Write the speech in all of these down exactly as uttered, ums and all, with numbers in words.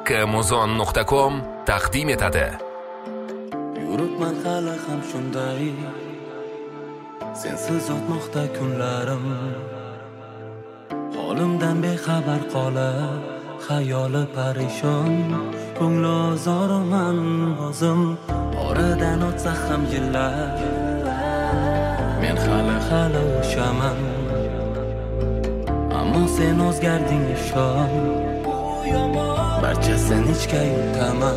Kmuzon nuqta com taqdim etadi. Yuribman hali ham shunday, sensiz o'tmoqda kunlarim. Holimdan bexabar qolib, xayoli parishon, ko'ngli ozorman o'zim. Oradan o'tsa ham yillar, men hali hali o'shaman. Ammo sen o'zgarding ishon, barchasini ichga yutaman.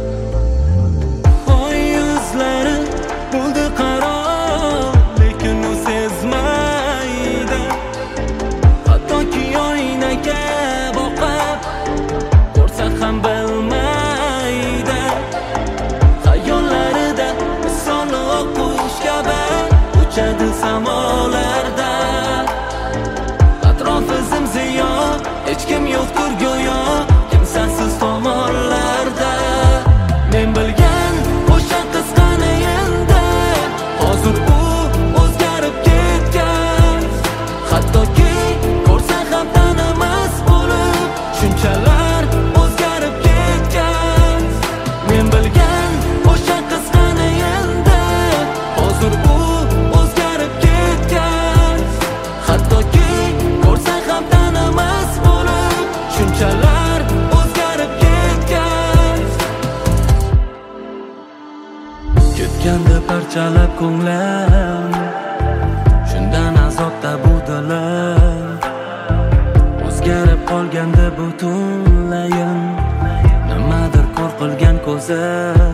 Oy yuzlari bo'ldi qaro, lekin u sezmaydi. Hattoki oynaga boqib ko'rsa ham bilmaydi. Xayollarida misoli o'qush kabi uchadi samolarda. Atrofi zimziyo, hech kim yo'qdir go'yo, kimsasiz tomonlarda. Men bilgan o'sha qiz qani endi, hozir u o'zgarib ketgan. Hattoki ko'rsa ham tanimas bo'lib, shunchalar o'zgarib ketgan. Men bilgan o'sha qiz qani endi, hozir u o'zgarib ketgan. Hattoki ko'rsa ham tanimas bo'lib, shunchalar o'zgarib ketgan. Ketganda parchalab ko'nglim, shundan azobda bu dilim. O'zgarib qolganda butunlayin, nimadir ko'r qilgan ko'zim.